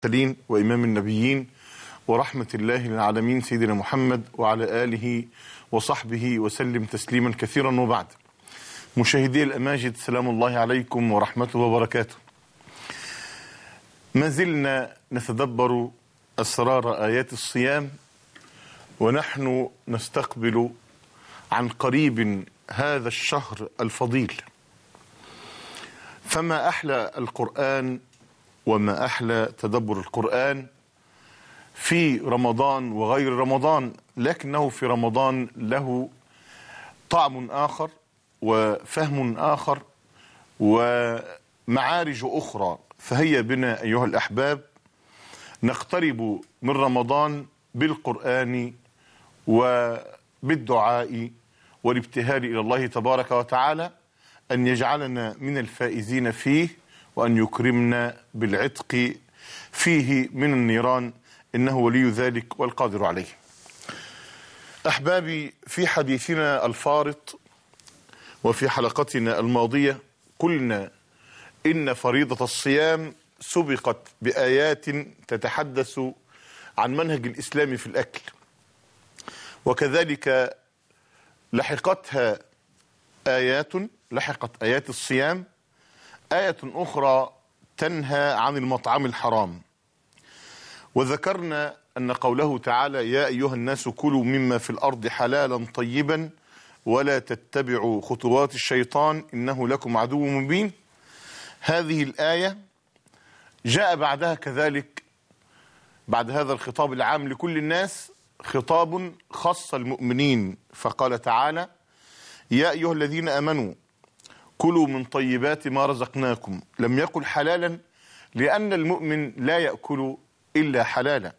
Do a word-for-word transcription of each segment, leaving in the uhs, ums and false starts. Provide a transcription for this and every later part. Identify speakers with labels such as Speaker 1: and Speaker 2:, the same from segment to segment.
Speaker 1: المرسلين وإمام النبيين ورحمة الله للعالمين سيدنا محمد وعلى آله وصحبه وسلم تسليما كثيرا. وبعد، مشاهدي الأماجد، سلام الله عليكم ورحمته وبركاته. ما زلنا نتدبر أسرار آيات الصيام، ونحن نستقبل عن قريب هذا الشهر الفضيل. فما أحلى القرآن وما أحلى تدبر القرآن في رمضان وغير رمضان، لكنه في رمضان له طعم آخر وفهم آخر ومعارج أخرى. فهيا بنا أيها الأحباب نقترب من رمضان بالقرآن وبالدعاء والابتهال إلى الله تبارك وتعالى أن يجعلنا من الفائزين فيه، وأن يكرمنا بالعتق فيه من النيران، إنه ولي ذلك والقادر عليه. أحبابي، في حديثنا الفارط وفي حلقتنا الماضية قلنا إن فريضة الصيام سبقت بآيات تتحدث عن منهج الإسلام في الأكل، وكذلك لحقتها آيات لحقت آيات الصيام آية أخرى تنهى عن المطعم الحرام. وذكرنا أن قوله تعالى: يا أيها الناس كلوا مما في الأرض حلالا طيبا ولا تتبعوا خطوات الشيطان إنه لكم عدو مبين. هذه الآية جاء بعدها كذلك، بعد هذا الخطاب العام لكل الناس، خطاب خاص المؤمنين، فقال تعالى: يا أيها الذين آمنوا كلوا من طيبات ما رزقناكم. لم يقل حلالا لأن المؤمن لا يأكل إلا حلالا،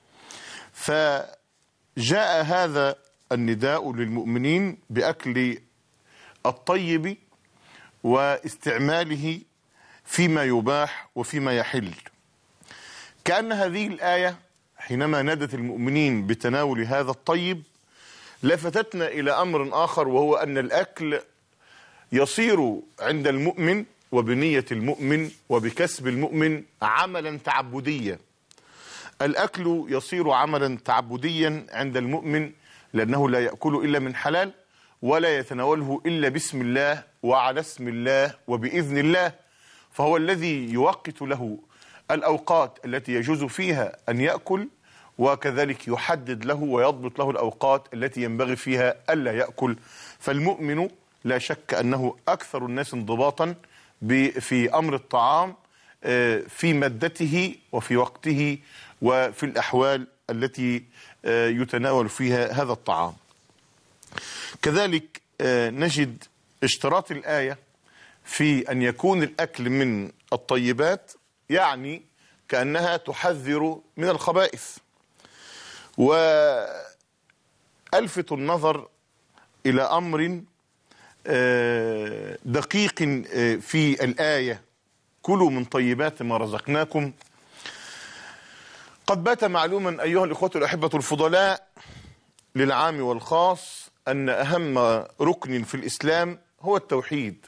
Speaker 1: فجاء هذا النداء للمؤمنين بأكل الطيب واستعماله فيما يباح وفيما يحل. كأن هذه الآية حينما نادت المؤمنين بتناول هذا الطيب لفتتنا إلى أمر آخر، وهو أن الأكل يصير عند المؤمن وبنية المؤمن وبكسب المؤمن عملا تعبديا. الأكل يصير عملا تعبديا عند المؤمن، لأنه لا يأكل إلا من حلال ولا يتناوله إلا بسم الله وعلى اسم الله وبإذن الله، فهو الذي يوقت له الأوقات التي يجوز فيها أن يأكل، وكذلك يحدد له ويضبط له الأوقات التي ينبغي فيها ألا يأكل. فالمؤمن لا شك أنه أكثر الناس انضباطا في أمر الطعام، في مادته وفي وقته وفي الأحوال التي يتناول فيها هذا الطعام. كذلك نجد اشتراط الآية في أن يكون الأكل من الطيبات، يعني كأنها تحذر من الخبائث. وألفت النظر إلى أمر دقيق في الآية: كلوا من طيبات ما رزقناكم. قد بات معلوما أيها الإخوة الأحبة الفضلاء للعام والخاص أن أهم ركن في الإسلام هو التوحيد،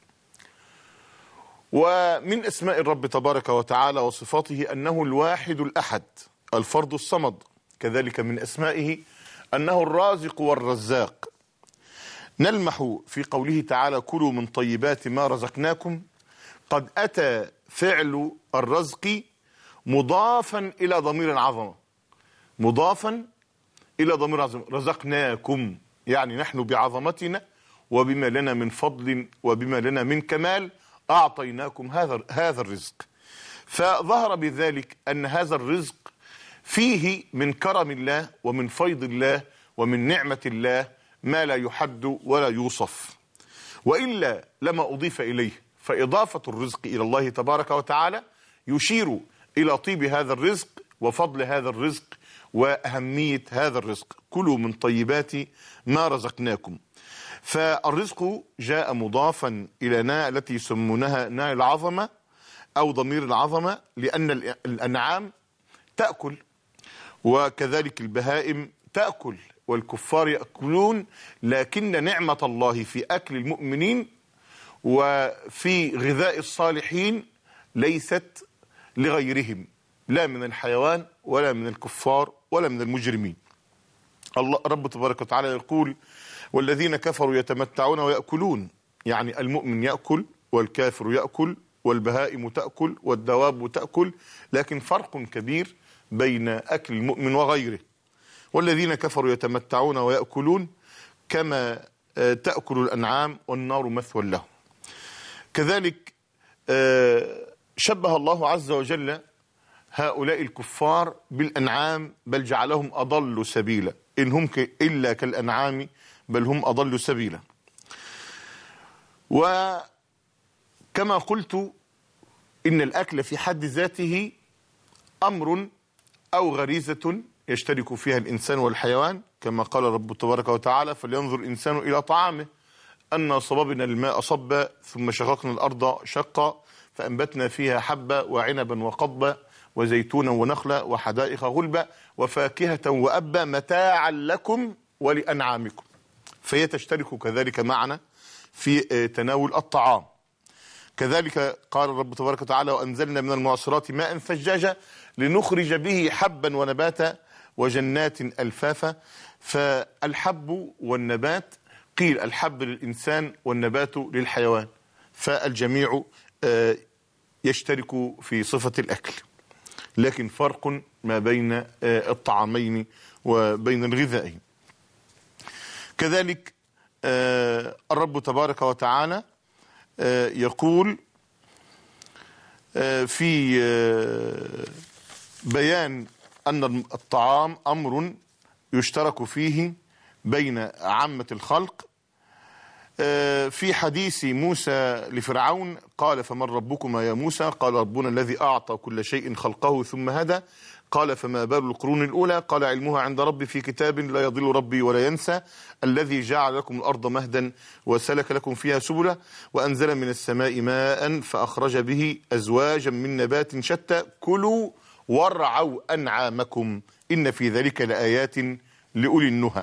Speaker 1: ومن أسماء الرب تبارك وتعالى وصفاته أنه الواحد الأحد الفرد الصمد. كذلك من أسمائه أنه الرازق والرزاق. نلمح في قوله تعالى: كلوا من طيبات ما رزقناكم، قد أتى فعل الرزق مضافا إلى ضمير العظمة، مضافا إلى ضمير العظمة. رزقناكم يعني نحن بعظمتنا وبما لنا من فضل وبما لنا من كمال أعطيناكم هذا هذا الرزق. فظهر بذلك أن هذا الرزق فيه من كرم الله ومن فيض الله ومن نعمة الله ما لا يحد ولا يوصف، وإلا لما أضيف إليه. فإضافة الرزق إلى الله تبارك وتعالى يشير إلى طيب هذا الرزق وفضل هذا الرزق وأهمية هذا الرزق. كلوا من طيبات ما رزقناكم. فالرزق جاء مضافا إلى ناء التي يسمونها ناء العظمة أو ضمير العظمة، لأن الأنعام تأكل وكذلك البهائم تأكل والكفار يأكلون، لكن نعمة الله في أكل المؤمنين وفي غذاء الصالحين ليست لغيرهم، لا من الحيوان ولا من الكفار ولا من المجرمين. الله رب تبارك وتعالى يقول والذين كفروا يتمتعون ويأكلون، يعني المؤمن يأكل والكافر يأكل والبهائم تأكل والدواب تأكل، لكن فرق كبير بين أكل المؤمن وغيره. والذين كفروا يتمتعون ويأكلون كما تأكل الأنعام والنار مثوى لهم. كذلك شبه الله عز وجل هؤلاء الكفار بالأنعام بل جعلهم أضل سبيلا، إن هم إلا كالأنعام بل هم أضل سبيلا. وكما قلت إن الأكل في حد ذاته أمر أو غريزة يشترك فيها الإنسان والحيوان، كما قال رب تبارك وتعالى فلينظر الإنسان إلى طعامه أنا صببنا الماء صبا ثم شققنا الأرض شقا فأنبتنا فيها حبا وعنبا وقضبا وزيتونا ونخلا وحدائق غلبا وفاكهة وأبا متاعا لكم ولأنعامكم. فهي تشترك كذلك معنا في تناول الطعام. كذلك قال الرب تبارك وتعالى وأنزلنا من المعصرات ماء ثجاجا لنخرج به حبا ونباتا وجنات ألفافا. فالحب والنبات قيل الحب للإنسان والنبات للحيوان، فالجميع يشترك في صفة الأكل، لكن فرق ما بين الطعامين وبين الغذائين. كذلك الرب تبارك وتعالى يقول في بيان أن الطعام أمر يشترك فيه بين عامة الخلق. في حديث موسى لفرعون قال فمن ربكما يا موسى قال ربنا الذي أعطى كل شيء خلقه ثم هدى قال فما بال القرون الأولى قال علمها عند ربي في كتاب لا يضل ربي ولا ينسى الذي جعل لكم الأرض مهدا وسلك لكم فيها سبلا وأنزل من السماء ماء فأخرج به أزواجا من نبات شتى كلوا وارعوا أنعامكم إن في ذلك لآيات لأولي النهى.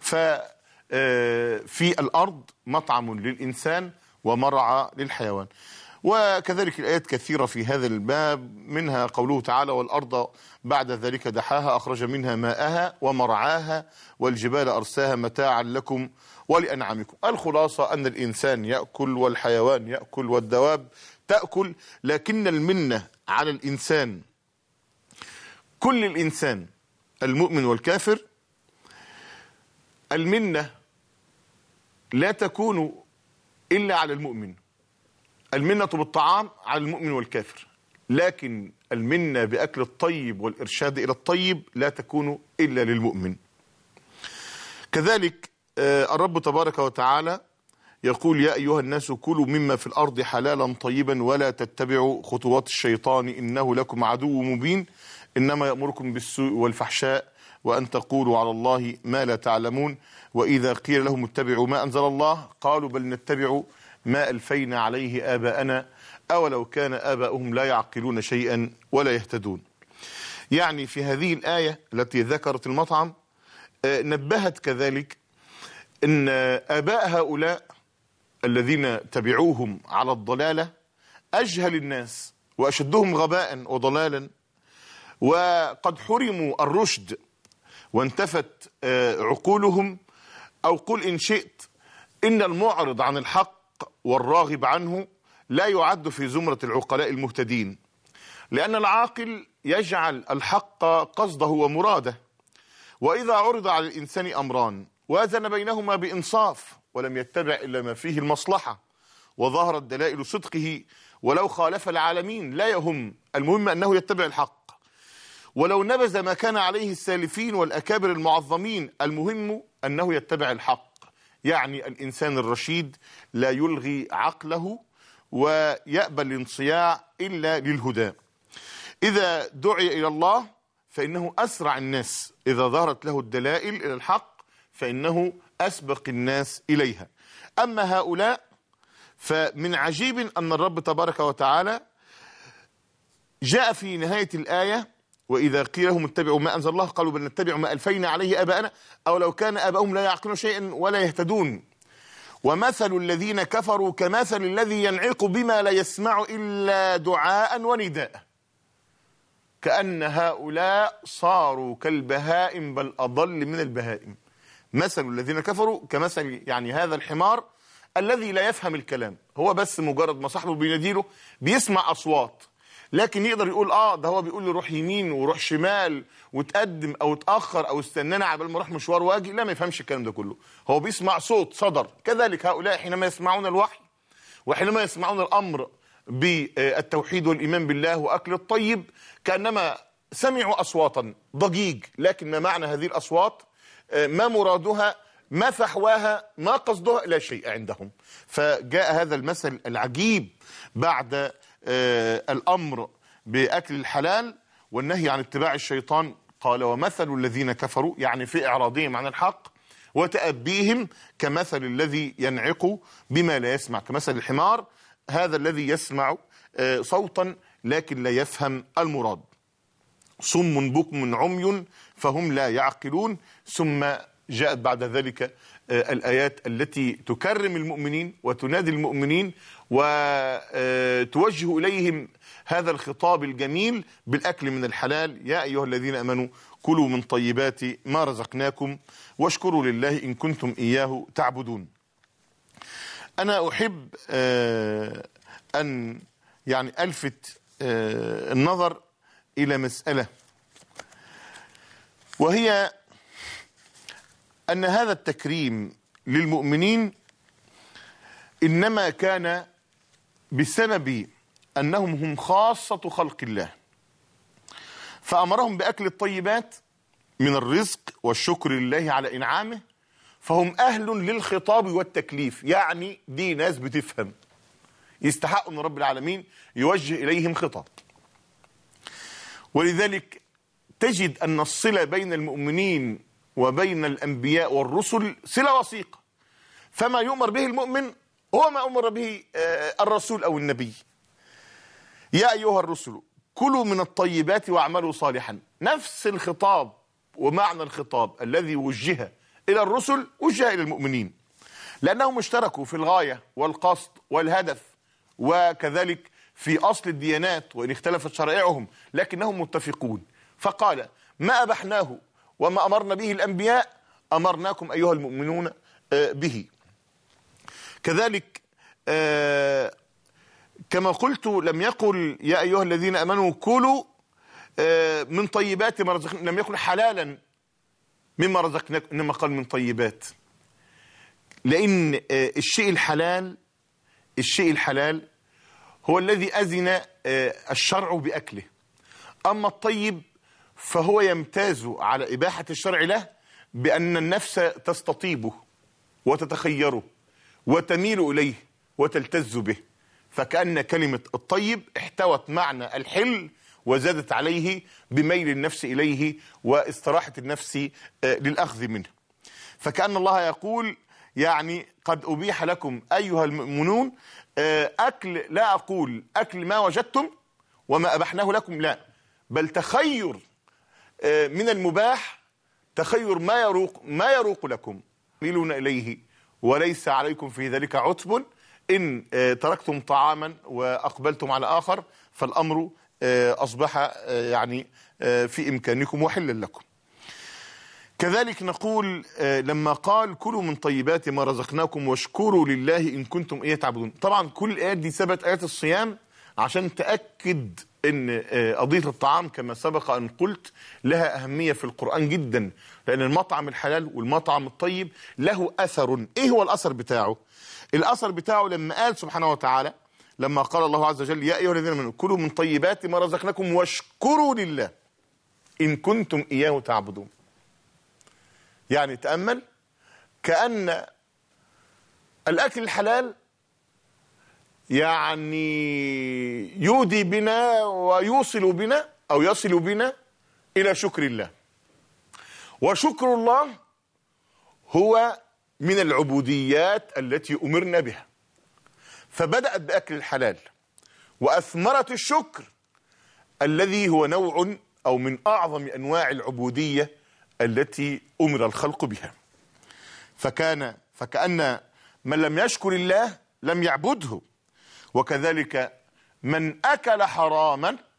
Speaker 1: ففي الأرض مطعم للإنسان ومرعى للحيوان. وكذلك الآيات كثيرة في هذا الباب، منها قوله تعالى والأرض بعد ذلك دحاها أخرج منها ماءها ومرعاها والجبال أرساها متاعا لكم ولأنعامكم. الخلاصة أن الإنسان يأكل والحيوان يأكل والدواب تأكل، لكن المنة على الإنسان كل الإنسان المؤمن والكافر المنة لا تكون إلا على المؤمن. المنة بالطعام على المؤمن والكافر، لكن المنة بأكل الطيب والإرشاد إلى الطيب لا تكون إلا للمؤمن. كذلك الرب تبارك وتعالى يقول يا أيها الناس كلوا مما في الأرض حلالا طيبا ولا تتبعوا خطوات الشيطان إنه لكم عدو مبين إنما يأمركم بالسوء والفحشاء وأن تقولوا على الله ما لا تعلمون وإذا قيل لهم اتبعوا ما أنزل الله قالوا بل نتبع ما ألفينا عليه آباءنا أولو كان آباؤهم لا يعقلون شيئا ولا يهتدون. يعني في هذه الآية التي ذكرت المطعم نبهت كذلك أن آباء هؤلاء الذين تبعوهم على الضلالة أجهل الناس وأشدهم غباء وضلالا، وقد حرموا الرشد وانتفت عقولهم، أو قل إن شئت إن المعرض عن الحق والراغب عنه لا يعد في زمرة العقلاء المهتدين، لأن العاقل يجعل الحق قصده ومراده. وإذا عرض على الإنسان أمران وازن بينهما بإنصاف ولم يتبع إلا ما فيه المصلحة وظهرت دلائل صدقه ولو خالف العالمين لا يهم، المهم أنه يتبع الحق، ولو نبذ ما كان عليه السالفين والأكابر المعظمين المهم أنه يتبع الحق. يعني الإنسان الرشيد لا يلغي عقله ويأبى الانصياع إلا للهدى. إذا دعي إلى الله فإنه أسرع الناس، إذا ظهرت له الدلائل إلى الحق فإنه أسبق الناس إليها. أما هؤلاء فمن عجيب أن الرب تبارك وتعالى جاء في نهاية الآية وإذا قيل لهم اتبعوا ما أنزل الله قالوا بل نتبع ما ألفينا عليه آباءنا أو لو كان آباؤهم لا يعقلون شيئا ولا يهتدون ومثل الذين كفروا كمثل الذي ينعق بما لا يسمع إلا دعاء ونداء. كأن هؤلاء صاروا كالبهائم بل أضل من البهائم. مثل الذين كفروا كمثل يعني هذا الحمار الذي لا يفهم الكلام، هو بس مجرد ما صاحبه بيناديله بيسمع أصوات، لكن يقدر يقول اه ده هو بيقول لي روح يمين وروح شمال وتقدم او تاخر او استناني عبال ما اروح مشوار واجي. لا، ما يفهمش الكلام ده كله، هو بيسمع صوت صدر. كذلك هؤلاء حينما يسمعون الوحي وحينما يسمعون الامر بالتوحيد والايمان بالله واكل الطيب كانما سمعوا اصواتا ضجيج، لكن ما معنى هذه الاصوات؟ ما مرادها؟ ما فحواها؟ ما قصدها؟ لا شيء عندهم. فجاء هذا المثل العجيب بعد آه الأمر بأكل الحلال والنهي عن اتباع الشيطان. قال ومثل الذين كفروا، يعني في إعراضهم عن الحق وتأبيهم كمثل الذي ينعق بما لا يسمع، كمثل الحمار هذا الذي يسمع آه صوتا لكن لا يفهم المراد. صم بكم عمي فهم لا يعقلون. ثم جاءت بعد ذلك الآيات التي تكرم المؤمنين وتنادي المؤمنين وتوجه إليهم هذا الخطاب الجميل بالأكل من الحلال. يا أيها الذين آمنوا كلوا من طيبات ما رزقناكم واشكروا لله إن كنتم إياه تعبدون. أنا أحب أن يعني ألفت النظر إلى مسألة، وهي أن هذا التكريم للمؤمنين إنما كان بسبب أنهم هم خاصة خلق الله، فأمرهم بأكل الطيبات من الرزق والشكر لله على إنعامه، فهم أهل للخطاب والتكليف. يعني دي ناس بتفهم، يستحقوا أن رب العالمين يوجه إليهم خطاب. ولذلك تجد أن الصلة بين المؤمنين وبين الأنبياء والرسل صلة وثيقة، فما يؤمر به المؤمن هو ما أمر به الرسول أو النبي. يا أيها الرسل كلوا من الطيبات واعملوا صالحا. نفس الخطاب ومعنى الخطاب الذي وجه إلى الرسل وجه إلى المؤمنين، لأنهم اشتركوا في الغاية والقصد والهدف، وكذلك في أصل الديانات وإن اختلفت شرائعهم لكنهم متفقون. فقال ما أبحناه وما أمرنا به الأنبياء أمرناكم أيها المؤمنون به. كذلك كما قلت لم يقل يا أيها الذين آمنوا كلوا من طيبات ما رزقناكم، لم يقل حلالا مما رزقناكم، إنما قال من طيبات، لأن الشيء الحلال الشيء الحلال هو الذي أذن الشرع بأكله، أما الطيب فهو يمتاز على إباحة الشرع له بأن النفس تستطيبه وتتخيره وتميل إليه وتلتز به، فكأن كلمة الطيب احتوت معنى الحل وزادت عليه بميل النفس إليه واستراحة النفس للأخذ منه. فكأن الله يقول يعني قد أبيح لكم أيها المؤمنون أكل، لا أقول أكل ما وجدتم وما أبحناه لكم، لا، بل تخير من المباح، تخير ما يروق ما يروق لكم ميلون إليه وليس عليكم في ذلك عتب إن تركتم طعاما وأقبلتم على آخر فالأمر أصبح يعني في إمكانكم وحلا لكم. كذلك نقول لما قال كلوا من طيبات ما رزقناكم واشكروا لله إن كنتم إياه تعبدون. طبعا كل الآيات دي ثبت آيات الصيام عشان تأكد ان قضية الطعام كما سبق ان قلت لها اهمية في القرآن جدا، لان المطعم الحلال والمطعم الطيب له اثر. ايه هو الاثر بتاعه؟ الاثر بتاعه لما قال سبحانه وتعالى، لما قال الله عز وجل يا ايها الذين امنوا كلوا من طيبات ما رزقناكم واشكروا لله ان كنتم اياه تعبدون. يعني تأمل، كأن الاكل الحلال يعني يودي بنا ويوصل بنا أو يصل بنا إلى شكر الله، وشكر الله هو من العبوديات التي أمرنا بها، فبدأت بأكل الحلال وأثمرت الشكر الذي هو نوع أو من أعظم أنواع العبودية التي أمر الخلق بها. فكان فكأن من لم يشكر الله لم يعبده، وكذلك من أكل حراما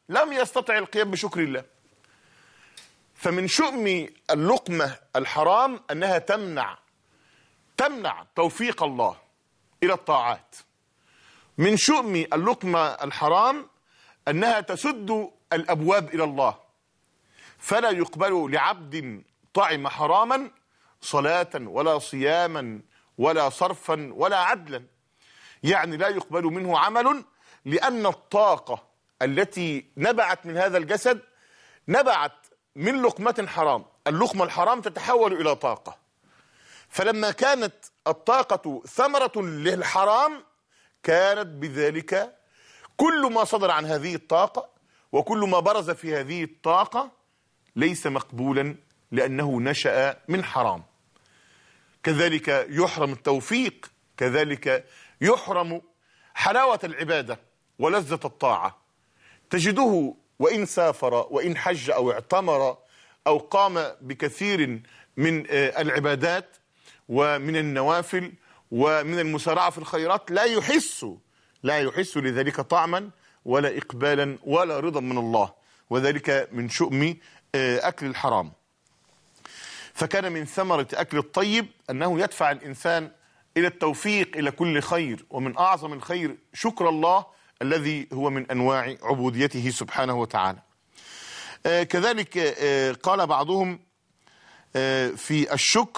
Speaker 1: لم يستطع القيام بشكر الله. فمن شؤم اللقمة الحرام أنها تمنع تمنع توفيق الله إلى الطاعات. من شؤم اللقمة الحرام أنها تسد الأبواب إلى الله، فلا يقبل لعبد طعم حراما صلاة ولا صياما ولا صرفا ولا عدلا، يعني لا يقبل منه عمل، لأن الطاقة التي نبعت من هذا الجسد نبعت من لقمة حرام. اللقمة الحرام تتحول إلى طاقة، فلما كانت الطاقة ثمرة للحرام كانت بذلك كل ما صدر عن هذه الطاقة وكل ما برز في هذه الطاقة ليس مقبولا، لأنه نشأ من حرام. كذلك يحرم التوفيق، كذلك يحرم حلاوة العبادة ولذة الطاعة. تجده وإن سافر وإن حج أو اعتمر أو قام بكثير من العبادات ومن النوافل ومن المسارعة في الخيرات لا يحس لا يحس لذلك طعما ولا إقبالا ولا رضا من الله، وذلك من شؤم أكل الحرام. فكان من ثمرة أكل الطيب أنه يدفع الإنسان إلى التوفيق إلى كل خير، ومن أعظم الخير شكر الله الذي هو من أنواع عبوديته سبحانه وتعالى. آه كذلك آه قال بعضهم آه في الشكر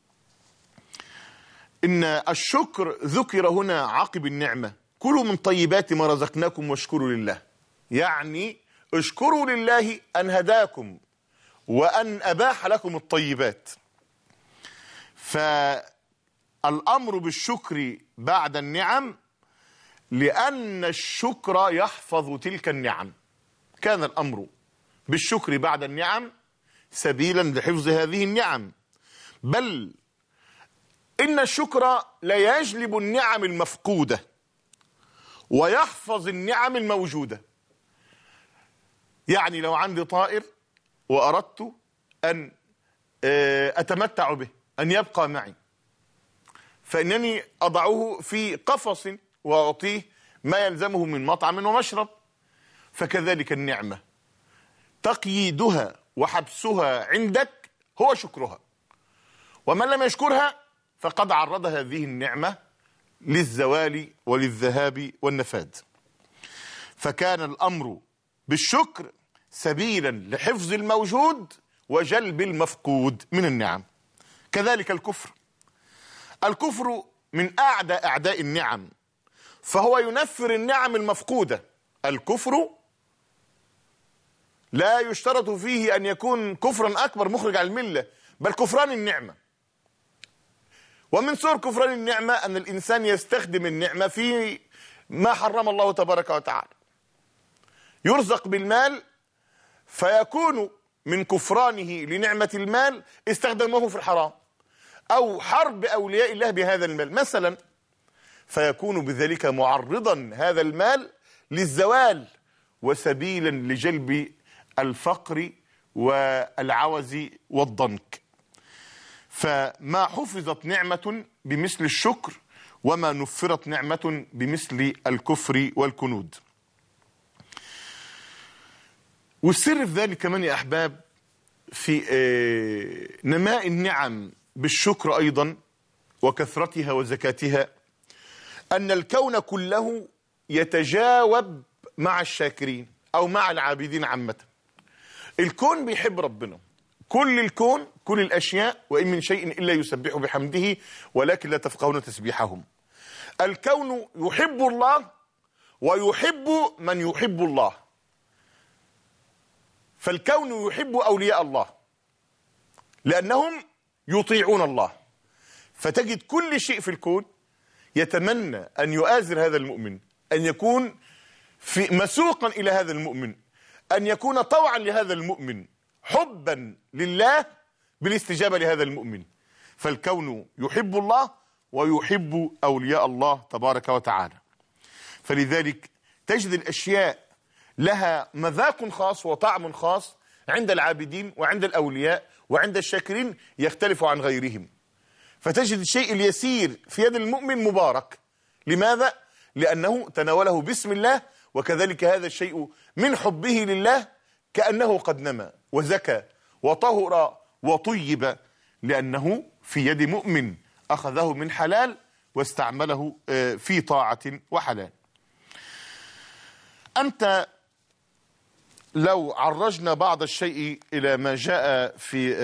Speaker 1: إن الشكر ذكر هنا عقب النعمة: كلوا من طيبات ما رزقناكم واشكروا لله. يعني اشكروا لله أن هداكم وأن أباح لكم الطيبات. فالأمر بالشكر بعد النعم لأن الشكر يحفظ تلك النعم. كان الأمر بالشكر بعد النعم سبيلا لحفظ هذه النعم، بل إن الشكر لا يجلب النعم المفقودة ويحفظ النعم الموجودة. يعني لو عندي طائر وأردت أن أتمتع به، أن يبقى معي، فإنني أضعه في قفص وأعطيه ما يلزمه من مطعم ومشرب. فكذلك النعمة تقييدها وحبسها عندك هو شكرها، ومن لم يشكرها فقد عرض هذه النعمة للزوال وللذهاب والنفاد. فكان الأمر بالشكر سبيلا لحفظ الموجود وجلب المفقود من النعم. كذلك الكفر الكفر من أعدى أعداء النعم، فهو ينفر النعم المفقودة. الكفر لا يشترط فيه أن يكون كفرا أكبر مخرج عن الملة، بل كفران النعمة. ومن صور كفران النعمة أن الإنسان يستخدم النعمة في ما حرم الله تبارك وتعالى. يرزق بالمال فيكون من كفرانه لنعمة المال استخدمه في الحرام، أو حرب أولياء الله بهذا المال مثلا، فيكون بذلك معرضا هذا المال للزوال وسبيلا لجلب الفقر والعوز والضنك. فما حفظت نعمة بمثل الشكر، وما نفرت نعمة بمثل الكفر والكنود. والسر في ذلك كمان يا أحباب في نماء النعم بالشكر أيضا وكثرتها وزكاتها، أن الكون كله يتجاوب مع الشاكرين أو مع العابدين عامة. الكون بيحب ربنا، كل الكون كل الأشياء، وإن من شيء إلا يسبح بحمده ولكن لا تفقهون تسبيحهم. الكون يحب الله ويحب من يحب الله، فالكون يحب أولياء الله لأنهم يطيعون الله. فتجد كل شيء في الكون يتمنى أن يؤازر هذا المؤمن، أن يكون في مسوقا إلى هذا المؤمن، أن يكون طوعا لهذا المؤمن، حبا لله بالاستجابة لهذا المؤمن. فالكون يحب الله ويحب أولياء الله تبارك وتعالى. فلذلك تجد الأشياء لها مذاق خاص وطعم خاص عند العابدين وعند الأولياء وعند الشاكرين يختلف عن غيرهم. فتجد الشيء اليسير في يد المؤمن مبارك. لماذا؟ لأنه تناوله بسم الله وكذلك هذا الشيء من حبه لله كأنه قد نمى وزكى وطهر وطيب، لأنه في يد مؤمن أخذه من حلال واستعمله في طاعة وحلال. أنت لو عرجنا بعض الشيء إلى ما جاء في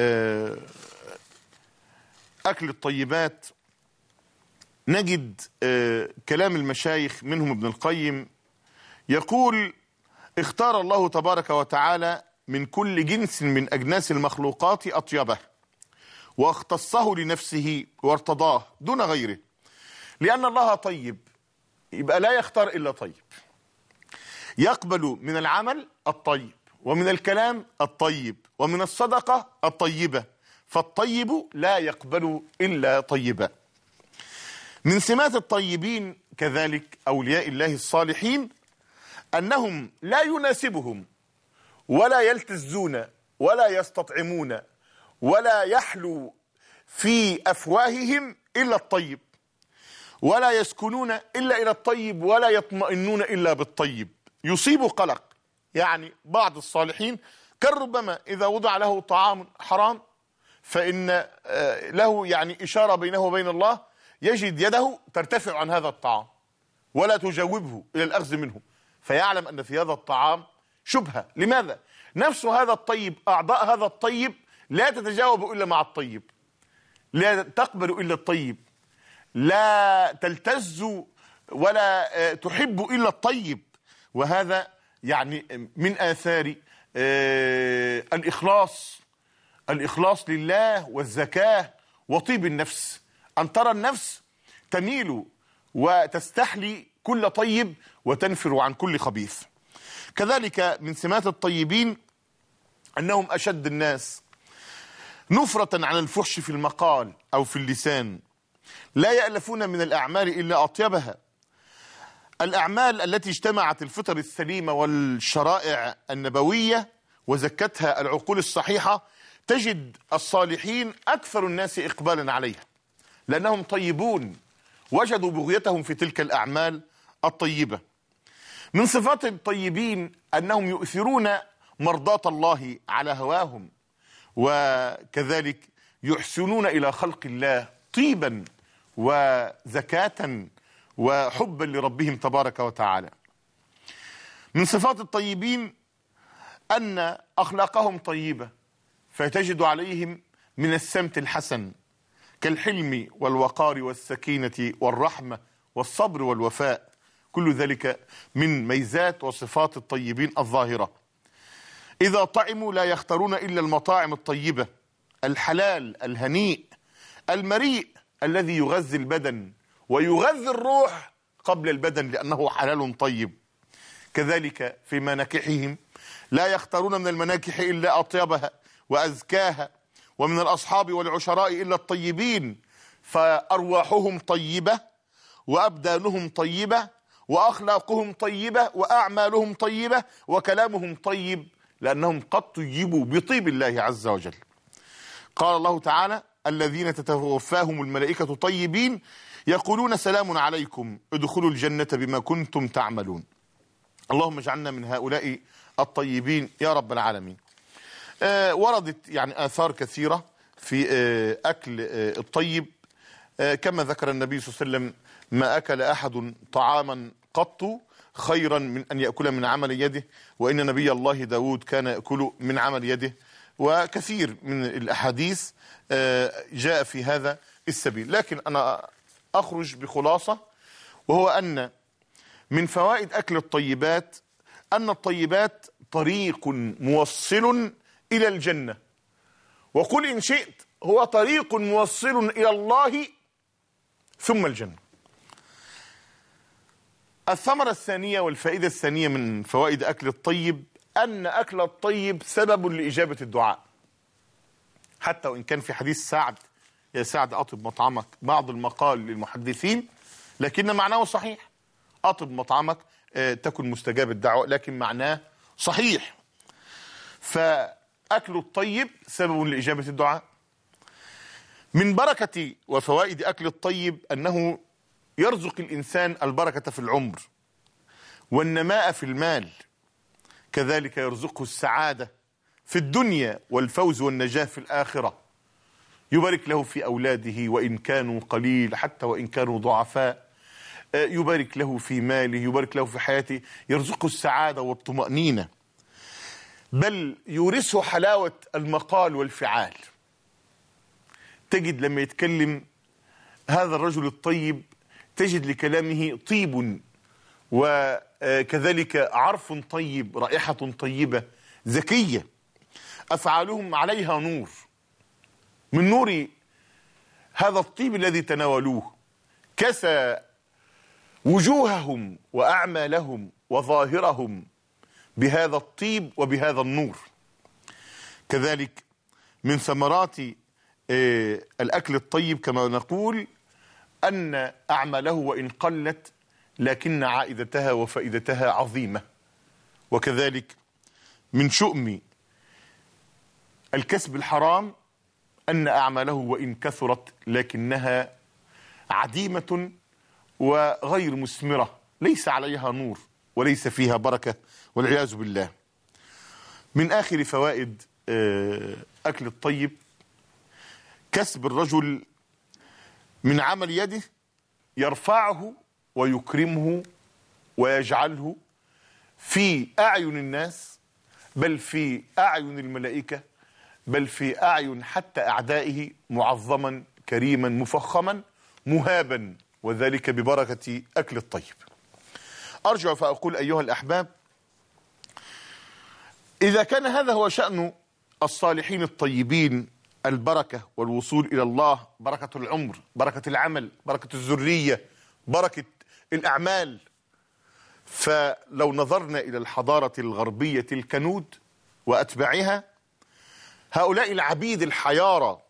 Speaker 1: أكل الطيبات نجد كلام المشايخ منهم ابن القيم يقول: اختار الله تبارك وتعالى من كل جنس من أجناس المخلوقات أطيبه واختصه لنفسه وارتضاه دون غيره، لأن الله طيب، يبقى لا يختار إلا طيب، يقبل من العمل الطيب ومن الكلام الطيب ومن الصدقة الطيبة، فالطيب لا يقبل إلا طيبا. من سمات الطيبين كذلك أولياء الله الصالحين أنهم لا يناسبهم ولا يلتزون ولا يستطعمون ولا يحلو في أفواههم إلا الطيب، ولا يسكنون إلا إلى الطيب، ولا يطمئنون إلا بالطيب. يصيب قلق، يعني بعض الصالحين كان ربما إذا وضع له طعام حرام فإن له يعني إشارة بينه وبين الله، يجد يده ترتفع عن هذا الطعام ولا تجاوبه إلى الأخذ منه، فيعلم أن في هذا الطعام شبهة. لماذا؟ نفس هذا الطيب، أعضاء هذا الطيب لا تتجاوب إلا مع الطيب، لا تقبل إلا الطيب، لا تلتز ولا تحب إلا الطيب. وهذا يعني من آثار الإخلاص الإخلاص لله والزكاة وطيب النفس، أن ترى النفس تميل وتستحلي كل طيب وتنفر عن كل خبيث. كذلك من سمات الطيبين أنهم أشد الناس نفرة عن الفحش في المقال أو في اللسان، لا يألفون من الأعمال إلا أطيبها. الأعمال التي اجتمعت الفطر السليمة والشرائع النبوية وزكتها العقول الصحيحة تجد الصالحين أكثر الناس إقبالا عليها، لأنهم طيبون وجدوا بغيتهم في تلك الأعمال الطيبة. من صفات الطيبين أنهم يؤثرون مرضاة الله على هواهم، وكذلك يحسنون إلى خلق الله طيبا وزكاة وحبا لربهم تبارك وتعالى. من صفات الطيبين أن أخلاقهم طيبة، فتجد عليهم من السمت الحسن كالحلم والوقار والسكينة والرحمة والصبر والوفاء، كل ذلك من ميزات وصفات الطيبين الظاهرة. إذا طعموا لا يختارون إلا المطاعم الطيبة، الحلال الهنيء المريء الذي يغذي البدن ويغذي الروح قبل البدن لأنه حلال طيب. كذلك في مناكحهم لا يختارون من المناكح إلا أطيبها وأزكاها، ومن الأصحاب والعشراء إلا الطيبين، فأرواحهم طيبة وأبدانهم طيبة وأخلاقهم طيبة وأعمالهم طيبة وكلامهم طيب، لأنهم قد طيبوا بطيب الله عز وجل. قال الله تعالى: الذين تتوفاهم الملائكة طيبين يقولون سلام عليكم ادخلوا الجنة بما كنتم تعملون. اللهم اجعلنا من هؤلاء الطيبين يا رب العالمين. آه وردت يعني آثار كثيرة في آه أكل آه الطيب، آه كما ذكر النبي صلى الله عليه وسلم: ما أكل أحد طعاما قط خيرا من أن يأكل من عمل يده، وإن نبي الله داود كان يأكل من عمل يده. وكثير من الأحاديث جاء في هذا السبيل، لكن أنا أخرج بخلاصة، وهو أن من فوائد أكل الطيبات أن الطيبات طريق موصل إلى الجنة، وقل إن شئت هو طريق موصل إلى الله ثم الجنة. الثمرة الثانية والفائدة الثانية من فوائد أكل الطيب أن أكل الطيب سبب لإجابة الدعاء، حتى وإن كان في حديث سعد: يا سعد أطب مطعمك، بعض المقال للمحدثين لكن معناه صحيح، أطب مطعمك تكن مستجاب الدعوة، لكن معناه صحيح. فأكل الطيب سبب لإجابة الدعاء. من بركة وفوائد أكل الطيب أنه يرزق الإنسان البركة في العمر، والنماء في المال، كذلك يرزقه السعادة في الدنيا والفوز والنجاة في الآخرة. يبارك له في أولاده وإن كانوا قليل، حتى وإن كانوا ضعفاء، يبارك له في ماله، يبارك له في حياته، يرزقه السعادة والطمأنينة، بل يورثه حلاوة المقال والفعال. تجد لما يتكلم هذا الرجل الطيب تجد لكلامه طيب، وكذلك عرف طيب، رائحة طيبة زكية، أفعالهم عليها نور، من نور هذا الطيب الذي تناولوه كسى وجوههم وأعمالهم وظاهرهم بهذا الطيب وبهذا النور. كذلك من ثمرات الأكل الطيب كما نقول أن أعماله وإن قلت لكن عائدتها وفائدتها عظيمة. وكذلك من شؤم الكسب الحرام أن أعماله وإن كثرت لكنها عديمة وغير مثمرة، ليس عليها نور وليس فيها بركة والعياذ بالله. من آخر فوائد أكل الطيب كسب الرجل من عمل يده يرفعه ويكرمه ويجعله في أعين الناس، بل في أعين الملائكة، بل في أعين حتى أعدائه معظما كريما مفخما مهابا، وذلك ببركة أكل الطيب. أرجع فأقول أيها الأحباب، إذا كان هذا هو شأن الصالحين الطيبين، البركة والوصول إلى الله، بركة العمر، بركة العمل، بركة الذرية، بركة الأعمال، فلو نظرنا إلى الحضارة الغربية الكنود وأتباعها، هؤلاء العبيد الحيارى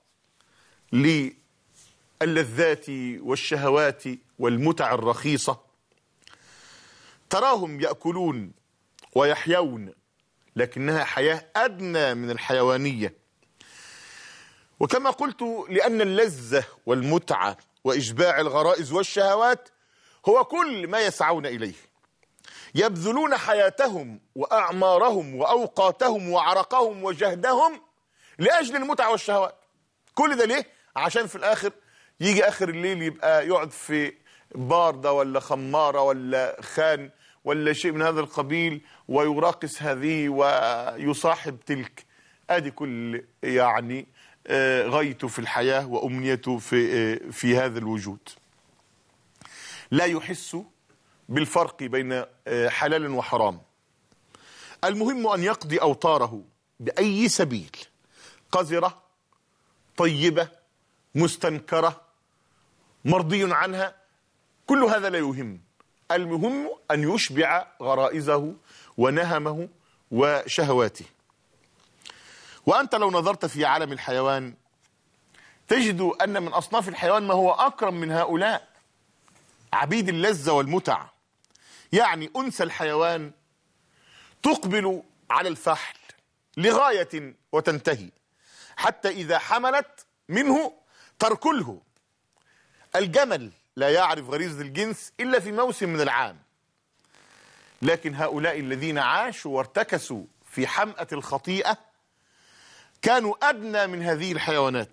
Speaker 1: للذات والشهوات والمتع الرخيصة، تراهم يأكلون ويحيون لكنها حياة أدنى من الحيوانية. وكما قلت، لأن اللذة والمتعة وإشباع الغرائز والشهوات هو كل ما يسعون إليه، يبذلون حياتهم وأعمارهم وأوقاتهم وعرقهم وجهدهم لأجل المتعة والشهوات. كل ده ليه؟ عشان في الآخر يجي آخر الليل يبقى يقعد في باردة ولا خمارة ولا خان ولا شيء من هذا القبيل ويراقص هذه ويصاحب تلك. ادي كل يعني غايته في الحياة وأمنيته في في هذا الوجود. لا يحس بالفرق بين حلال وحرام. المهم أن يقضي أوطاره بأي سبيل، قذرة، طيبة، مستنكرة، مرضي عنها، كل هذا لا يهم. المهم أن يشبع غرائزه ونهمه وشهواته. وأنت لو نظرت في عالم الحيوان تجد أن من أصناف الحيوان ما هو أكرم من هؤلاء عبيد اللذة والمتع. يعني أنثى الحيوان تقبل على الفحل لغاية وتنتهي، حتى إذا حملت منه تركله. الجمل لا يعرف غريزة الجنس إلا في موسم من العام، لكن هؤلاء الذين عاشوا وارتكسوا في حمأة الخطيئة كانوا أدنى من هذه الحيوانات.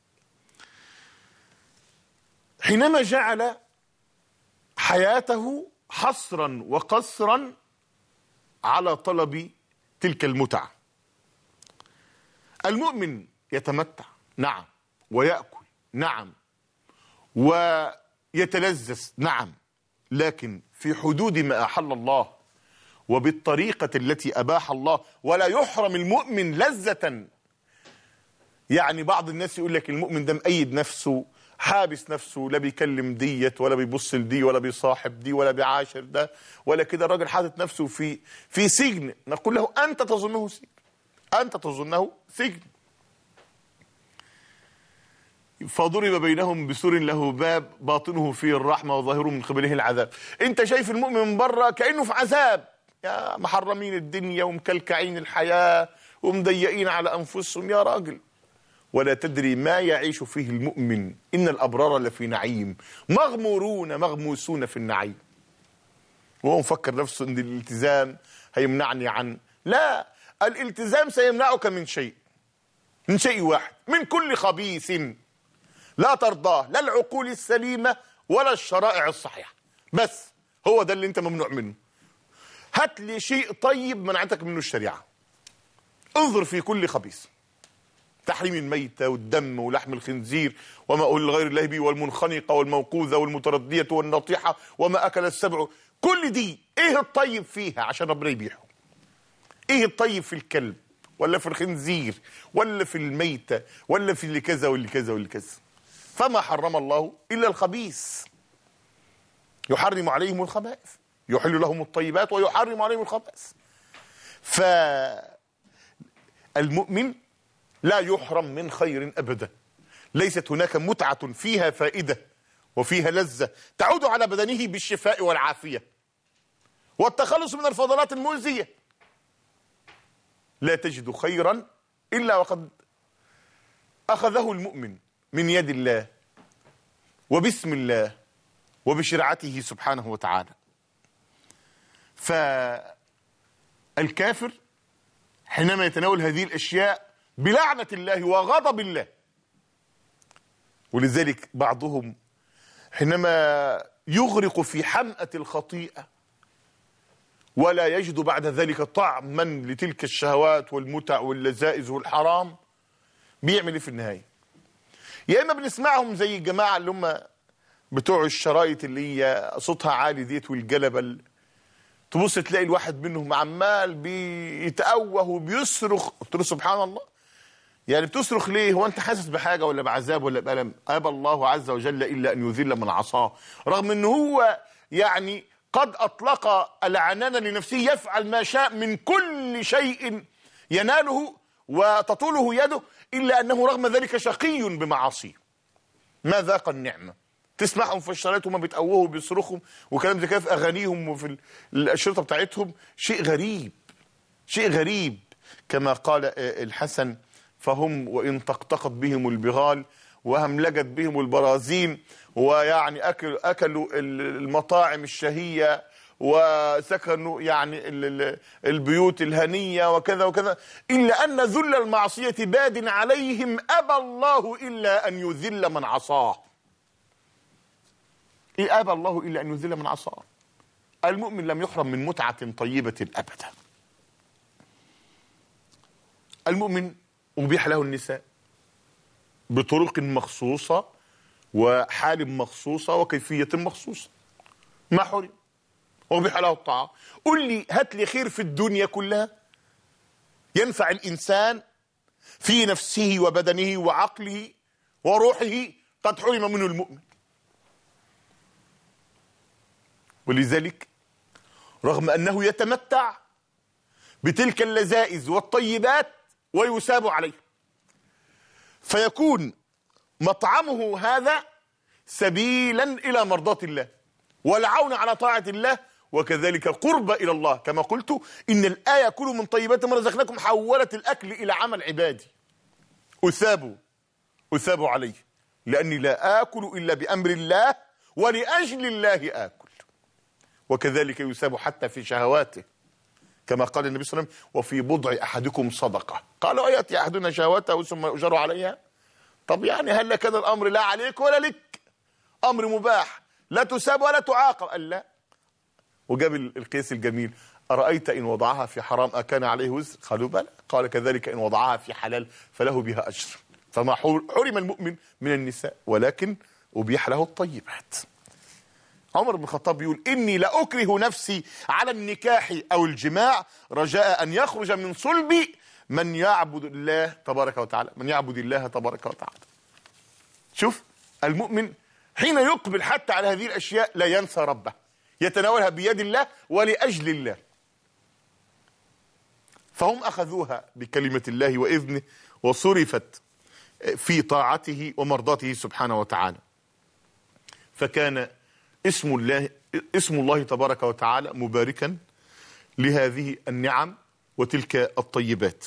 Speaker 1: حينما جعل حياته حصرا وقصرا على طلب تلك المتعة. المؤمن يتمتع نعم، ويأكل نعم، ويتلذذ نعم، لكن في حدود ما أحل الله وبالطريقة التي أباح الله، ولا يحرم المؤمن لذة. يعني بعض الناس يقول لك المؤمن ده مقيد نفسه، حابس نفسه، لا بيكلم ديت ولا بيبص لدي ولا بيصاحب دي ولا بيعاشر ده ولا كده، الراجل حاطط نفسه في في سجن. نقول له أنت تظنه سجن، أنت تظنه سجن. فضرب بينهم بسور له باب باطنه فيه الرحمة وظاهره من قبله العذاب. انت شايف المؤمن من بره كأنه في عذاب، يا محرمين الدنيا ومكلكعين الحياة ومضيقين على أنفسهم يا راجل، ولا تدري ما يعيش فيه المؤمن. إن الأبرار لفي نعيم مغمورون مغموسون في النعيم. وهو مفكر نفسه ان الالتزام هيمنعني عن، لا، الالتزام سيمنعك من شيء، من شيء واحد، من كل خبيث لا ترضاه، لا العقول السليمة ولا الشرائع الصحيحة، بس هو ده اللي انت ممنوع منه. هات لي شيء طيب منعتك منه الشريعة. انظر في كل خبيث، تحريم الميتة والدم ولحم الخنزير وما أهل لغير الله به والمنخنقة والموقوذة والمتردية والنطيحة وما أكل السبع، كل دي ايه الطيب فيها عشان ربنا يبيحه؟ ايه الطيب في الكلب ولا في الخنزير ولا في الميتة ولا في اللي كذا واللي كذا واللي كذا؟ فما حرم الله إلا الخبيث، يحرم عليهم الخبائث، يحل لهم الطيبات ويحرم عليهم الخبائث. فالمؤمن لا يحرم من خير أبدا. ليست هناك متعة فيها فائدة وفيها لذة تعود على بدنه بالشفاء والعافية والتخلص من الفضلات المؤذية. لا تجد خيرا إلا وقد أخذه المؤمن من يد الله وبسم الله وبشرعته سبحانه وتعالى. فالكافر حينما يتناول هذه الأشياء بلعنة الله وغضب الله. ولذلك بعضهم حينما يغرق في حمأة الخطيئة ولا يجد بعد ذلك طعما لتلك الشهوات والمتع واللذائذ والحرام، بيعمل ايه في النهاية؟ يا اما بنسمعهم زي الجماعة اللي هم بتوع الشرايط اللي هي صوتها عالي ديت والجلبة، تبص تلاقي الواحد منهم عمال بيتأوه وبيصرخ. قلت له سبحان الله، يعني بتصرخ ليه؟ هو انت حاسس بحاجة ولا بعذاب ولا بألم؟ أبى الله عز وجل إلا أن يذل من عصاه، رغم أنه هو يعني قد أطلق العنان لنفسه يفعل ما شاء من كل شيء يناله وتطوله يده، إلا أنه رغم ذلك شقي بمعاصيه، ما ذاق النعمة. تسمعهم في الشرايط وما بيتقوهوا وبيصرخوا وكلام زي كده في أغانيهم وفي الأشرطة بتاعتهم، شيء غريب، شيء غريب. كما قال الحسن: فهم وإن طقطقت بهم البغال وهملجت بهم البرازين، ويعني أكل أكلوا المطاعم الشهية وسكنوا يعني البيوت الهنية وكذا وكذا، إلا أن ذل المعصية باد عليهم، أبى الله إلا أن يذل من عصاه. إيه أبى الله إلا أن يذل من عصاه؟ المؤمن لم يحرم من متعة طيبة أبدا. المؤمن أبيح له النساء بطرق مخصوصة وحال مخصوصة وكيفية مخصوصة، ما حرم. أبيح له الطاعة. قل لي، هات لي خير في الدنيا كلها ينفع الإنسان في نفسه وبدنه وعقله وروحه قد حرم منه المؤمن. ولذلك رغم أنه يتمتع بتلك اللذائذ والطيبات ويساب عليه، فيكون مطعمه هذا سبيلا إلى مرضاة الله والعون على طاعة الله، وكذلك قرب إلى الله. كما قلت إن الآية كلوا من طيبات ما رزقناكم حولت الأكل إلى عمل عبادي، أثاب أثاب عليه، لأني لا آكل إلا بأمر الله ولأجل الله آكل. وكذلك يثاب حتى في شهواته، كما قال النبي صلى الله عليه وسلم: وفي بضع أحدكم صدقة. قالوا: أيأتي أحدنا شهوته ثم يؤجر عليها؟ طب يعني هل كان الأمر لا عليك ولا لك، أمر مباح لا تساب ولا تعاقب؟ قال لا. وجاب القياس الجميل: أرأيت إن وضعها في حرام أكان عليه وزر؟ قالوا بلى. قال: كذلك إن وضعها في حلال فله بها أجر. فما حرم المؤمن من النساء، ولكن أبيح له الطيبات. عمر بن الخطاب يقول: إني لأكره نفسي على النكاح أو الجماع رجاء أن يخرج من صلبي من يعبد الله تبارك وتعالى، من يعبد الله تبارك وتعالى. شوف المؤمن حين يقبل حتى على هذه الأشياء لا ينسى ربه، يتناولها بيد الله ولأجل الله. فهم أخذوها بكلمة الله وإذنه وصرفت في طاعته ومرضاته سبحانه وتعالى. فكان اسم الله اسم الله تبارك وتعالى مباركا لهذه النعم وتلك الطيبات.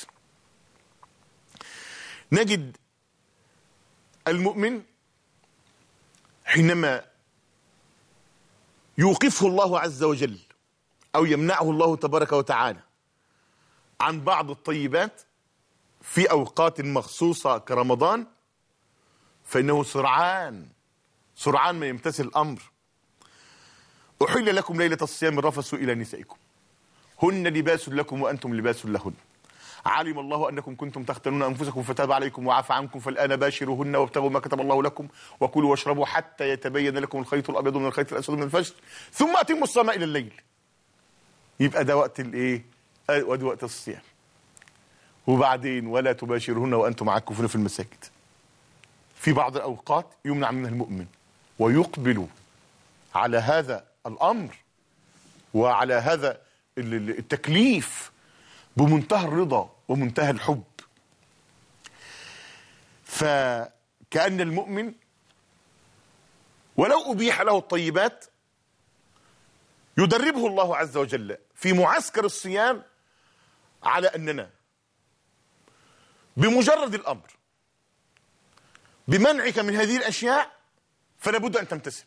Speaker 1: نجد المؤمن حينما يوقفه الله عز وجل أو يمنعه الله تبارك وتعالى عن بعض الطيبات في أوقات مخصوصة كرمضان، فإنه سرعان سرعان ما يمتثل الأمر. أحل لكم ليلة الصيام الرفث إلى نسائكم هن لباس لكم وأنتم لباس لهن علم الله أنكم كنتم تختنون أنفسكم فتاب عليكم وعفى عنكم فالآن باشروهن وابتغوا ما كتب الله لكم وكلوا واشربوا حتى يتبين لكم الخيط الأبيض من الخيط الأسود من الفجر ثم أتموا الصيام إلى الليل. يبقى ده وقت الإيه؟ وده وقت الصيام. وبعدين ولا تباشرهن وأنتم عاكفون في المساجد. في بعض الأوقات يمنع منها المؤمن ويقبل على هذا الأمر وعلى هذا التكليف بمنتهى الرضا ومنتهى الحب. فكأن المؤمن ولو أبيح له الطيبات يدربه الله عز وجل في معسكر الصيام على أننا بمجرد الأمر بمنعك من هذه الأشياء فلا بد أن تمتثل.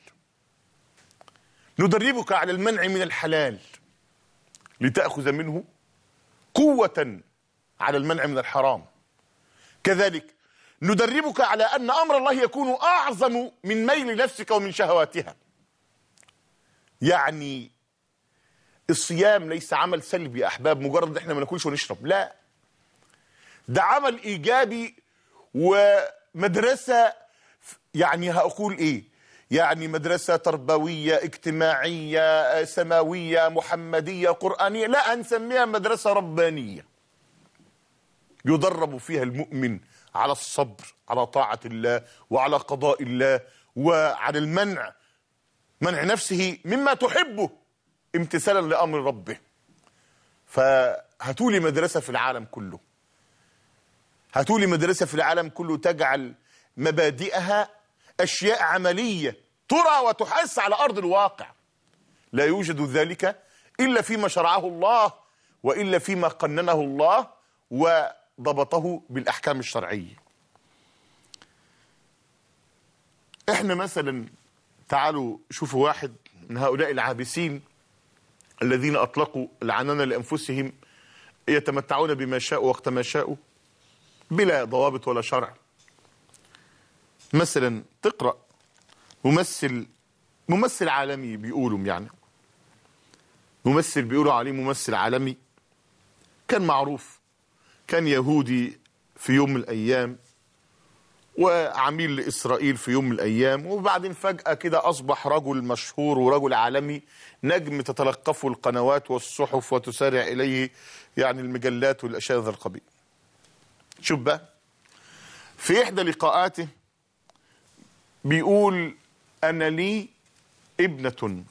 Speaker 1: ندربك على المنع من الحلال لتأخذ منه قوة على المنع من الحرام. كذلك ندربك على أن أمر الله يكون أعظم من ميل نفسك ومن شهواتها. يعني الصيام ليس عمل سلبي يا أحباب، مجرد إحنا ما ناكلش ونشرب، لا، ده عمل إيجابي ومدرسة، يعني هأقول إيه، يعني مدرسة تربوية اجتماعية سماوية محمدية قرآنية، لا، هنسميها مدرسة ربانية يدرب فيها المؤمن على الصبر على طاعة الله وعلى قضاء الله وعلى المنع منع نفسه مما تحبه امتثالا لأمر ربه. فهاتولي مدرسة في العالم كله، هاتولي مدرسة في العالم كله تجعل مبادئها أشياء عملية ترى وتحس على أرض الواقع. لا يوجد ذلك إلا فيما شرعه الله وإلا فيما قننه الله وضبطه بالأحكام الشرعية. احنا مثلا تعالوا شوفوا واحد من هؤلاء العابسين الذين أطلقوا العنان لأنفسهم يتمتعون بما شاءوا وقت ما شاءوا بلا ضوابط ولا شرع. مثلا تقرأ ممثل ممثل عالمي بيقولوا، يعني ممثل بيقولوا عليه ممثل عالمي، كان معروف، كان يهودي في يوم من الأيام وعميل لإسرائيل في يوم من الأيام، وبعدين فجأة كده أصبح رجل مشهور ورجل عالمي، نجم تتلقفه القنوات والصحف وتسارع إليه يعني المجلات والأشياء ذا القبيل. شوف بقى في إحدى لقاءاته بيقول أنا لي ابنة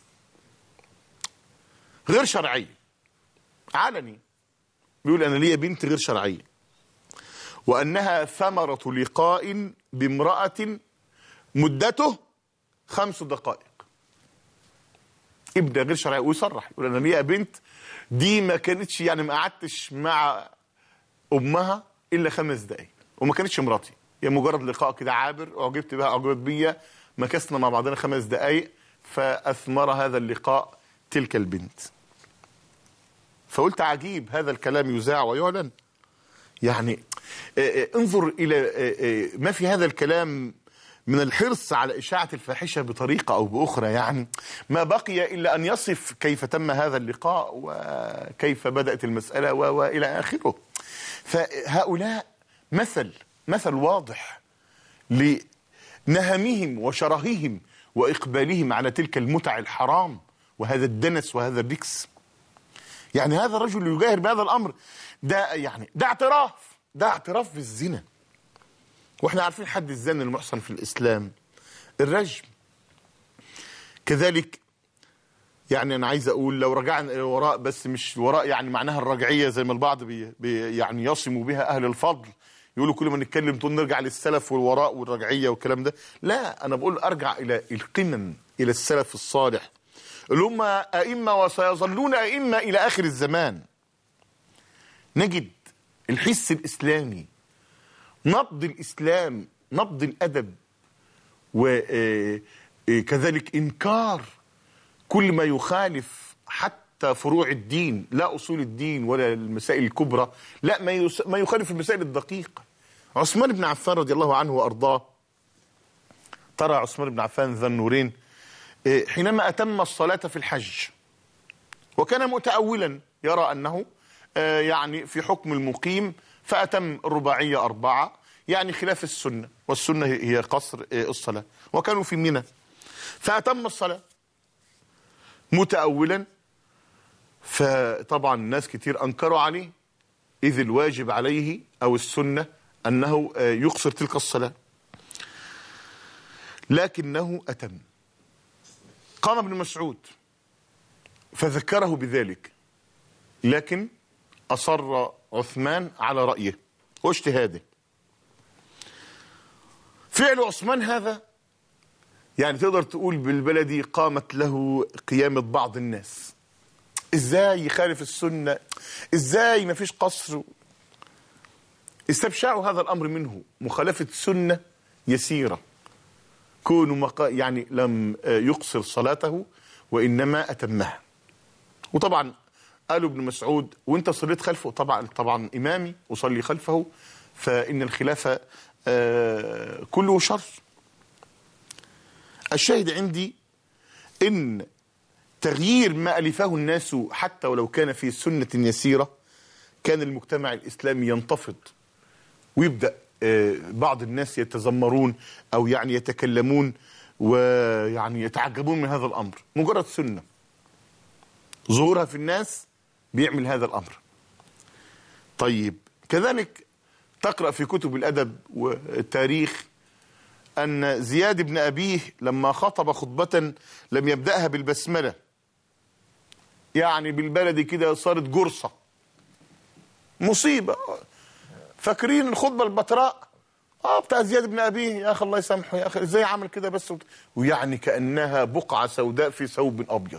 Speaker 1: غير شرعية، علني بيقول أنا لي بنت غير شرعية وأنها ثمرة لقاء بامرأة مدته خمس دقائق. ابنة غير شرعية ويصرح يقول أنا لي بنت دي ما كانتش، يعني ما قعدتش مع أمها إلا خمس دقائق وما كانتش مراتي، هي يعني مجرد لقاء كده عابر، أعجبت بها أعجبت بيا، مكثنا مع بعضنا خمس دقائق فأثمر هذا اللقاء تلك البنت. فقلت عجيب هذا الكلام يذاع ويعلن، يعني انظر إلى ما في هذا الكلام من الحرص على إشاعة الفاحشة بطريقة أو بأخرى، يعني ما بقي إلا أن يصف كيف تم هذا اللقاء وكيف بدأت المسألة وإلى آخره. فهؤلاء مثل مثل واضح لنهمهم وشرههم وإقبالهم على تلك المتع الحرام وهذا الدنس وهذا الركس. يعني هذا الرجل يجاهر بهذا الأمر، ده يعني ده اعتراف، ده اعتراف بالزنا، واحنا عارفين حد الزنا المحصن في الإسلام الرجم. كذلك يعني أنا عايز أقول لو رجعنا إلى وراء، بس مش وراء يعني معناها الرجعية زي ما البعض بي بي يعني يصموا بها أهل الفضل، يقولوا كل ما نتكلم تقول نرجع للسلف والوراء والرجعية والكلام ده. لا، أنا بقول أرجع إلى القمم، إلى السلف الصالح اللي هم أئمة وسيظلون أئمة إلى آخر الزمان. نجد الحس الإسلامي، نبض الإسلام، نبض الأدب، وكذلك إنكار كل ما يخالف حتى حتى فروع الدين، لا أصول الدين ولا المسائل الكبرى، لا ما, يس... ما يخالف المسائل الدقيقة. عثمان بن عفان رضي الله عنه وأرضاه، ترى عثمان بن عفان ذا النورين حينما أتم الصلاة في الحج وكان متأولا يرى أنه يعني في حكم المقيم، فأتم الرباعية أربعة يعني خلاف السنة، والسنة هي قصر الصلاة، وكانوا في منى فأتم الصلاة متأولا. فطبعا الناس كتير أنكروا عليه، إذ الواجب عليه أو السنة أنه يقصر تلك الصلاة، لكنه أتم. قام ابن مسعود فذكره بذلك، لكن أصر عثمان على رأيه واجتهاده. فعل عثمان هذا يعني تقدر تقول بالبلدي قامت له قيامة بعض الناس. ازاي يخالف السنة؟ ازاي ما فيش قصر؟ استبشعوا هذا الأمر منه، مخالفة السنة يسيرة، كونوا مقا... يعني لم يقصر صلاته وإنما أتمها. وطبعا قالوا ابن مسعود وانت صليت خلفه، طبعا طبعا إمامي وصلي خلفه، فإن الخلافة آه كله شر. الشاهد عندي إن تغيير ما ألفه الناس حتى ولو كان في سنة يسيرة، كان المجتمع الإسلامي ينتفض ويبدأ بعض الناس يتذمرون أو يعني يتكلمون ويعني يتعجبون من هذا الأمر. مجرد سنة ظهورها في الناس بيعمل هذا الأمر. طيب كذلك تقرأ في كتب الأدب والتاريخ أن زياد بن أبيه لما خطب خطبة لم يبدأها بالبسملة، يعني بالبلدي كده صارت جرصة مصيبة. فاكرين الخطبة البتراء اه بتاع زياد بن أبيه، يا أخي الله يسامحه، يا أخي ازاي عمل كده بس، ويعني كأنها بقعة سوداء في ثوب أبيض.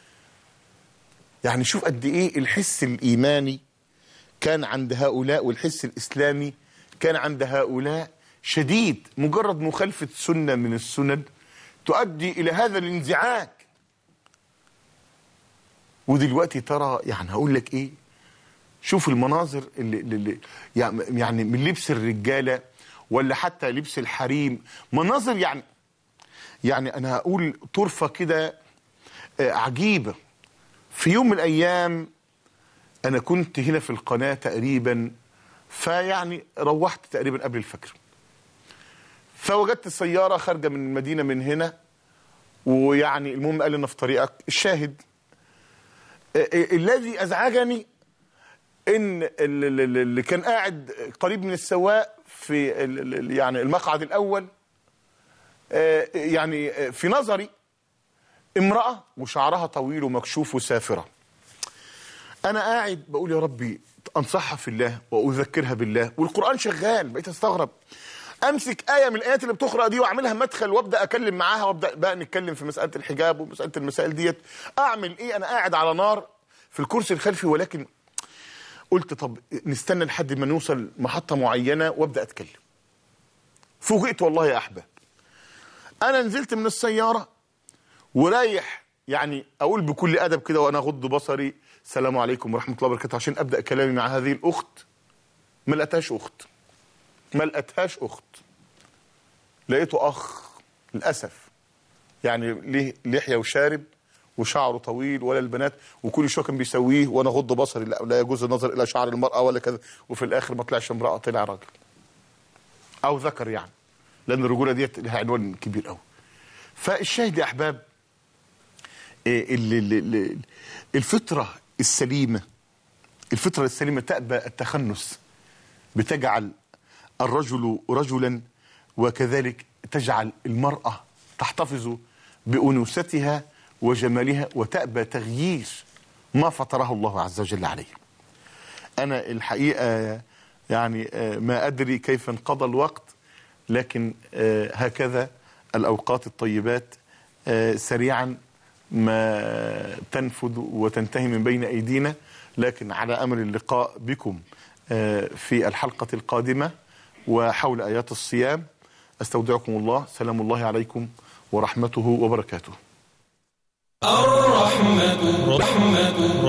Speaker 1: يعني شوف قد إيه الحس الإيماني كان عند هؤلاء والحس الإسلامي كان عند هؤلاء شديد. مجرد مخالفة سنة من السنن تؤدي إلى هذا الانزعاج. ودلوقتي ترى يعني هقول لك إيه، شوف المناظر اللي, اللي يعني من لبس الرجالة ولا حتى لبس الحريم، مناظر يعني يعني أنا هقول طرفة كده عجيبة. في يوم من الأيام أنا كنت هنا في القناة تقريبا، فيعني روحت تقريبا قبل الفجر، فوجدت السيارة خارجة من المدينة من هنا، ويعني المهم قال لنا في طريقك. الشاهد الذي أزعجني إن اللي كان قاعد قريب من السواق في يعني المقعد الأول، يعني في نظري امرأة وشعرها طويل ومكشوف وسافرة. أنا قاعد بقول يا ربي أنصحها في الله وأذكرها بالله، والقرآن شغال. بقيت أستغرب، امسك ايه من الايات اللي بتقرا دي واعملها مدخل وابدا اكلم معاها وابدا بقى نتكلم في مساله الحجاب ومساله المسائل ديت. اعمل ايه؟ انا قاعد على نار في الكرسي الخلفي، ولكن قلت طب نستنى لحد ما نوصل محطه معينه وابدا اتكلم. فوجئت والله يا احباب، انا نزلت من السياره ورايح يعني اقول بكل ادب كده وانا اغض بصري السلام عليكم ورحمه الله وبركاته عشان ابدا كلامي مع هذه الاخت، ما لقيتهاش اخت، ما لقيتهاش اخت، لقيته اخ للاسف. يعني ليه لحيه وشارب وشعره طويل ولا البنات، وكل شويه كان بيسويه وانا غض بصري لا, لا يجوز النظر الى شعر المراه ولا كذا، وفي الاخر ما طلعش امراه، طلع راجل او ذكر، يعني لان الرجوله ديت لها عنوان كبير قوي. فالشاهد يا احباب، الفطره السليمه الفطره السليمه تأبى التخنث، بتجعل الرجل رجلا، وكذلك تجعل المرأة تحتفظ بأنوثتها وجمالها، وتأبى تغيير ما فطره الله عز وجل عليه. أنا الحقيقة يعني ما أدري كيف انقضى الوقت، لكن هكذا الأوقات الطيبات سريعا ما تنفذ وتنتهي من بين أيدينا. لكن على أمل اللقاء بكم في الحلقة القادمة وحول آيات الصيام. أستودعكم الله، سلام الله عليكم ورحمته وبركاته.
Speaker 2: الرحمة رحمة